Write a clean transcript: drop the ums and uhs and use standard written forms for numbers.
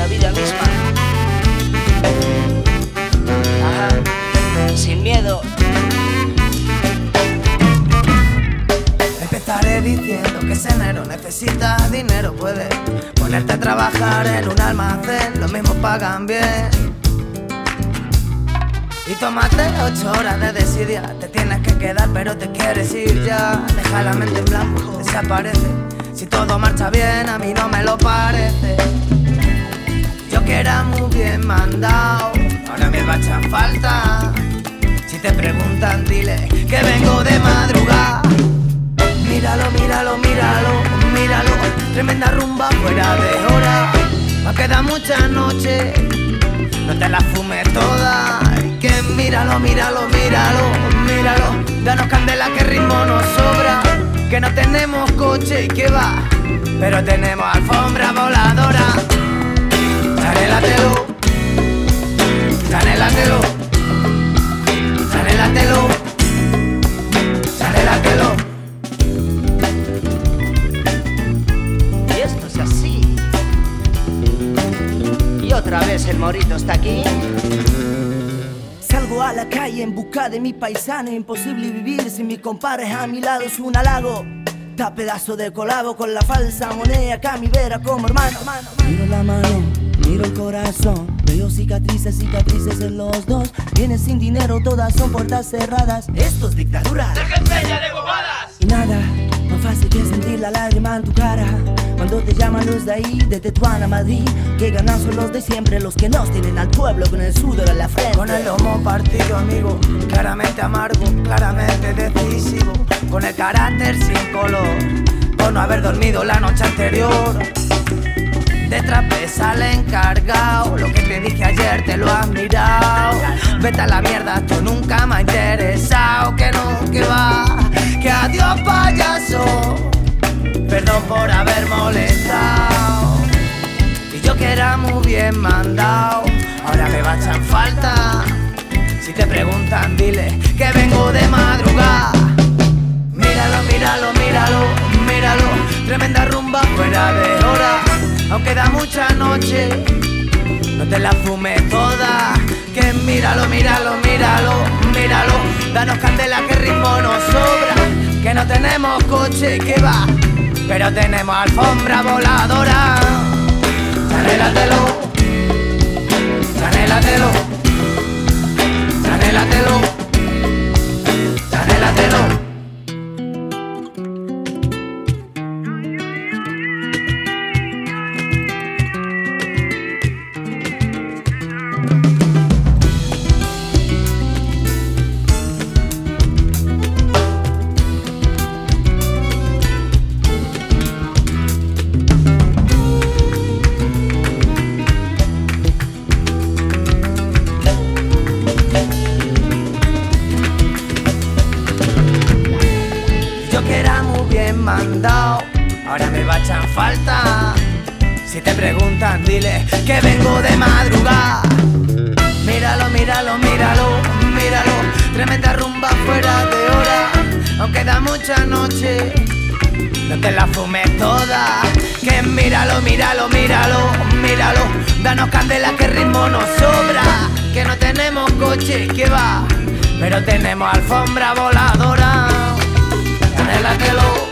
vida misma. Ajá, sin miedo. Empezaré diciendo que ese enero necesitas dinero. Puedes ponerte a trabajar en un almacén, los mismos pagan bien. Y tómate 8 horas de desidia. Te tienes que quedar pero te quieres ir ya. Deja la mente en blanco, desaparece. Si todo marcha bien, a mí no me lo parece. Yo que era muy bien mandado, ahora me va a echar falta. Si te preguntan, dile que vengo de madrugada. Míralo, míralo, míralo, míralo. Tremenda rumba fuera de hora. Nos queda mucha noche, no te la fumes toda. Y que míralo, míralo, míralo, míralo. Danos candela que ritmo nos sobra. Que no tenemos coche y que va, pero tenemos alfombra voladora. Chanélatelo, chanélatelo, chanélatelo, chanélatelo. Y esto es así. Y otra vez el morito está aquí. Salgo a la calle en busca de mi paisano. Imposible vivir sin mis compadres a mi lado, es un halago. Ta pedazo de colabo con la falsa moneda que a mi vera como hermano. Miro la mano, miro el corazón. Veo cicatrices, cicatrices en los dos. Vienen sin dinero, todas son puertas cerradas. Esto es dictadura. ¡Déjense ya de bobadas! Y nada, más fácil que sentir la lágrima en tu cara cuando te llaman los de ahí, de Tetuán a Madrid. Que ganan son los de siempre, los que nos tienen al pueblo con el sudor en la frente. Con el lomo partido, amigo, claramente amargo, claramente decisivo. Con el carácter sin color, por no haber dormido la noche anterior. Detrás pesa el encargado, lo que te dije ayer te lo has mirado. Vete a la mierda, esto nunca me ha interesado. Que no, que va, que adiós payaso. Perdón por haber molestado. Y yo que era muy bien mandado, ahora me va a echar falta. Si te preguntan, dile que vengo de madrugada. Míralo, míralo, míralo, míralo. Tremenda rumba fuera de hora. Aunque da mucha noche, no te la fumes toda. Que míralo, míralo, míralo, míralo. Danos candela que ritmo nos sobra. Que no tenemos coche que va, pero tenemos alfombra voladora. Chanélatelo, chanélatelo, chanélatelo, chanélatelo. Mandado, ahora me va a echar falta. Si te preguntan, dile que vengo de madrugada. Míralo, míralo, míralo, míralo. Tremenda rumba fuera de hora. Aunque da mucha noche, no te la fumes toda. Que míralo, míralo, míralo, míralo. Danos candela que ritmo nos sobra. Que no tenemos coche que va, pero tenemos alfombra voladora. Chanélatelo.